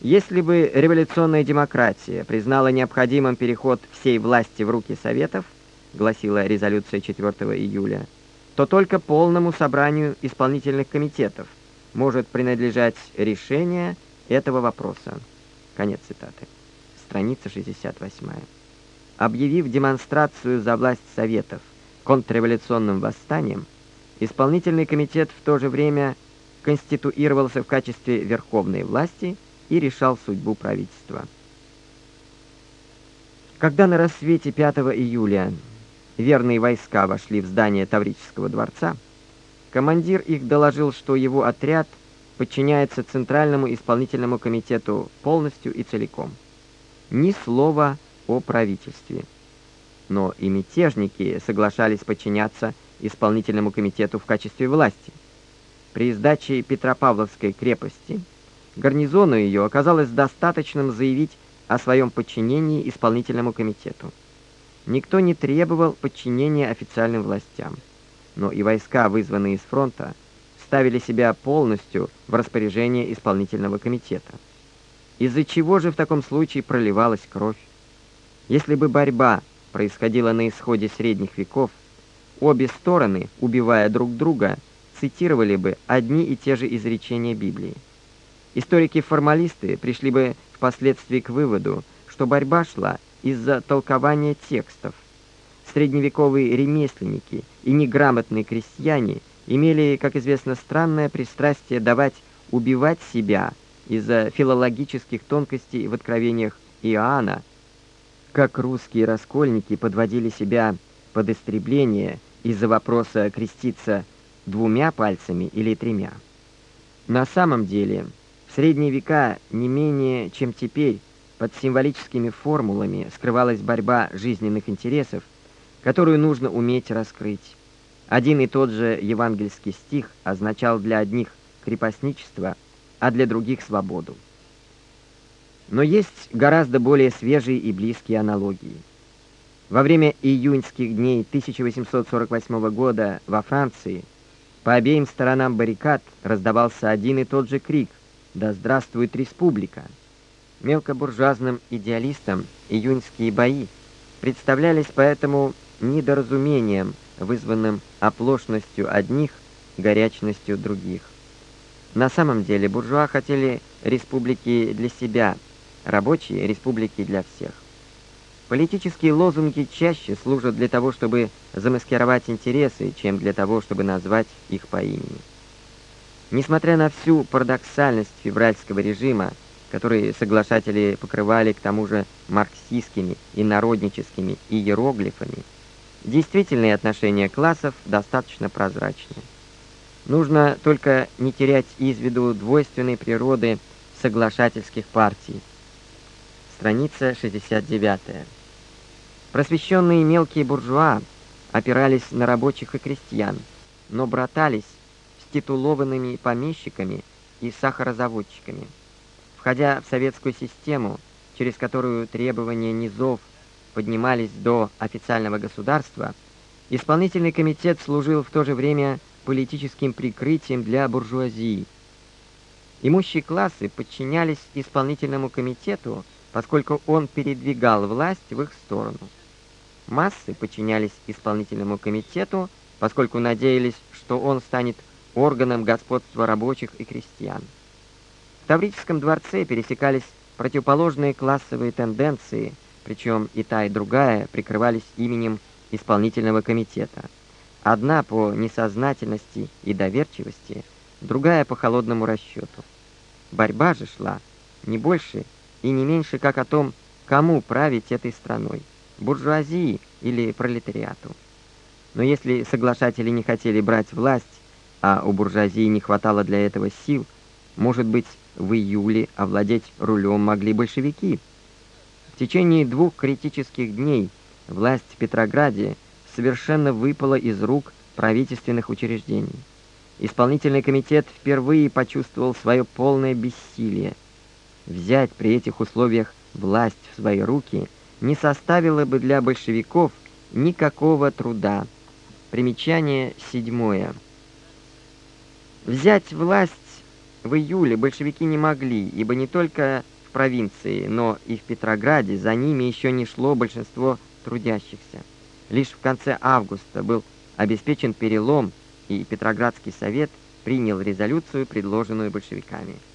Если бы революционная демократия признала необходимым переход всей власти в руки Советов, гласила резолюция 4 июля, то только полному собранию исполнительных комитетов может принадлежать решение этого вопроса. Конец цитаты. Страница 68. Объявив демонстрацию за власть Советов контрреволюционным восстанием, исполнительный комитет в то же время конституировался в качестве верховной власти и решал судьбу правительства. Когда на рассвете 5 июля верные войска вошли в здание Таврического дворца, командир их доложил, что его отряд подчиняется Центральному исполнительному комитету полностью и целиком. Ни слова о правительстве. Но и мятежники соглашались подчиняться исполнительному комитету в качестве власти. При сдаче Петропавловской крепости гарнизону ее оказалось достаточным заявить о своем подчинении исполнительному комитету. Никто не требовал подчинения официальным властям, но и войска, вызванные из фронта, ставили себя полностью в распоряжение исполнительного комитета. Из-за чего же в таком случае проливалась кровь? Если бы борьба происходила на исходе средних веков, обе стороны, убивая друг друга, цитировали бы одни и те же изречения Библии. Историки-формалисты пришли бы впоследствии к выводу, что борьба шла из-за толкования текстов. Средневековые ремесленники и неграмотные крестьяне имели, как известно, странное пристрастие давать убивать себя из-за филологических тонкостей в откровениях Иоанна, как русские раскольники подводили себя под истребление из-за вопроса креститься 2 пальцами или 3. На самом деле, в средние века не менее, чем теперь, под символическими формулами скрывалась борьба жизненных интересов, которую нужно уметь раскрыть. Один и тот же евангельский стих означал для одних крепостничество, а для других свободу. Но есть гораздо более свежие и близкие аналогии. Во время июньских дней 1848 года во Франции по обеим сторонам баррикад раздавался один и тот же крик «Да здравствует республика!». Мелкобуржуазным идеалистам июньские бои представлялись поэтому недоразумением, вызванным оплошностью одних, горячностью других. На самом деле буржуа хотели республики для себя, рабочие — республики для всех. Политические лозунги чаще служат для того, чтобы замаскировать интересы, чем для того, чтобы назвать их по имени. Несмотря на всю парадоксальность февральского режима, который соглашатели покрывали к тому же марксистскими и народническими иероглифами, действительные отношения классов достаточно прозрачны. Нужно только не терять из виду двойственной природы соглашательских партий. Страница 69. Просвещенные мелкие буржуа опирались на рабочих и крестьян, но братались с титулованными помещиками и сахарозаводчиками. Входя в советскую систему, через которую требования низов поднимались до официального государства, исполнительный комитет служил в то же время политическим прикрытием для буржуазии. Имущие классы подчинялись исполнительному комитету, поскольку он передвигал власть в их сторону. Массы подчинялись исполнительному комитету, поскольку надеялись, что он станет органом господства рабочих и крестьян. В Таврическом дворце пересекались противоположные классовые тенденции, причем и та, и другая прикрывались именем исполнительного комитета. Одна по несознательности и доверчивости, другая по холодному расчету. Борьба же шла не больше и не меньше, как о том, кому править этой страной, буржуазии или пролетариату. Но если соглашатели не хотели брать власть, а у буржуазии не хватало для этого сил, может быть, в июле овладеть рулем могли большевики. В течение 2 критических дней власть в Петрограде совершенно выпала из рук правительственных учреждений. Исполнительный комитет впервые почувствовал свое полное бессилие. Взять при этих условиях власть в свои руки не составило бы для большевиков никакого труда. Примечание 7. Взять власть в июле большевики не могли, ибо не только провинции, но и в Петрограде за ними еще не шло большинство трудящихся. Лишь в конце августа был обеспечен перелом, и Петроградский совет принял резолюцию, предложенную большевиками.